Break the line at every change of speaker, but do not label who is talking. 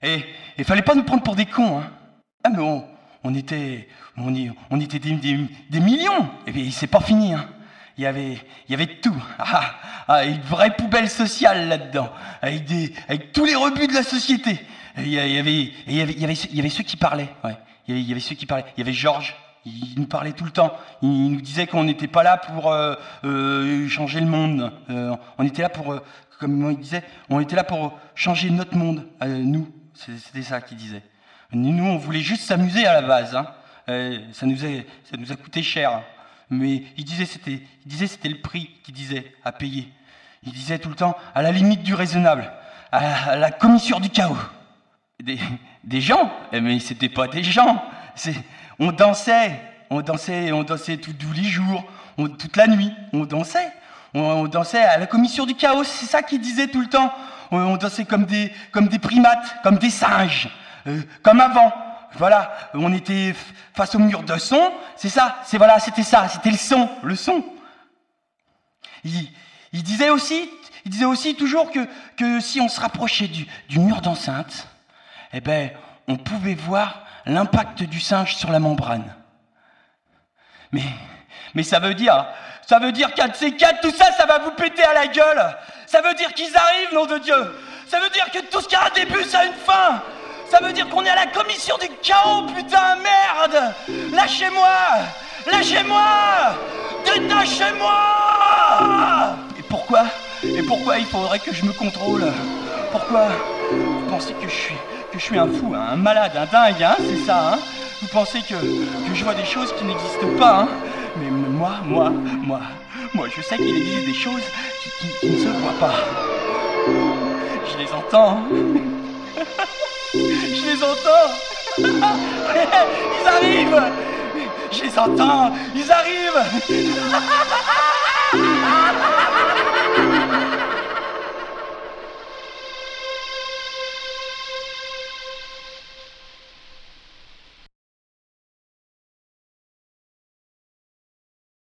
Et fallait pas nous prendre pour des cons, hein. Ah mais on était des millions. Et puis c'est pas fini, hein. Il y avait tout. Une vraie poubelle sociale là-dedans, avec tous les rebuts de la société. Il y avait ceux qui parlaient, ouais. Il y avait ceux qui parlaient. Il y avait Georges. Il nous parlait tout le temps. Il nous disait qu'on n'était pas là pour changer le monde. On était là pour, comme il disait, on était là pour changer notre monde. Nous, c'était ça qu'il disait. Nous, on voulait juste s'amuser à la base. Hein. Ça nous a coûté cher. Mais il disait c'était le prix qu'il disait à payer. Il disait tout le temps à la limite du raisonnable, à la commissure du chaos. Des gens, mais c'était pas des gens. On dansait tous les jours, toute la nuit, on dansait. On dansait à la commissure du chaos, c'est ça qu'il disait tout le temps. On dansait comme des primates, comme des singes, comme avant. Voilà, on était face au mur de son, c'est ça, c'était ça, c'était le son. Il disait aussi toujours que si on se rapprochait du mur d'enceinte, eh ben, on pouvait voir l'impact du singe sur la membrane. Mais ça veut dire qu'un de ces quatre, tout ça, ça va vous péter à la gueule. Ça veut dire qu'ils arrivent, nom de Dieu. Ça veut dire que tout ce qui a un début, ça a une fin. Ça veut dire qu'on est à la commission du chaos, putain, merde. Lâchez-moi. Détachez-moi. Et pourquoi il faudrait que je me contrôle? Pourquoi? Vous pensez que je suis un fou, hein, un malade, un dingue, hein, c'est ça, hein? Vous pensez que je vois des choses qui n'existent pas, hein? Mais moi, je sais qu'il existe des choses qui ne se voient pas. Je les entends. Je les entends. Ils arrivent. Je les entends. Ils arrivent.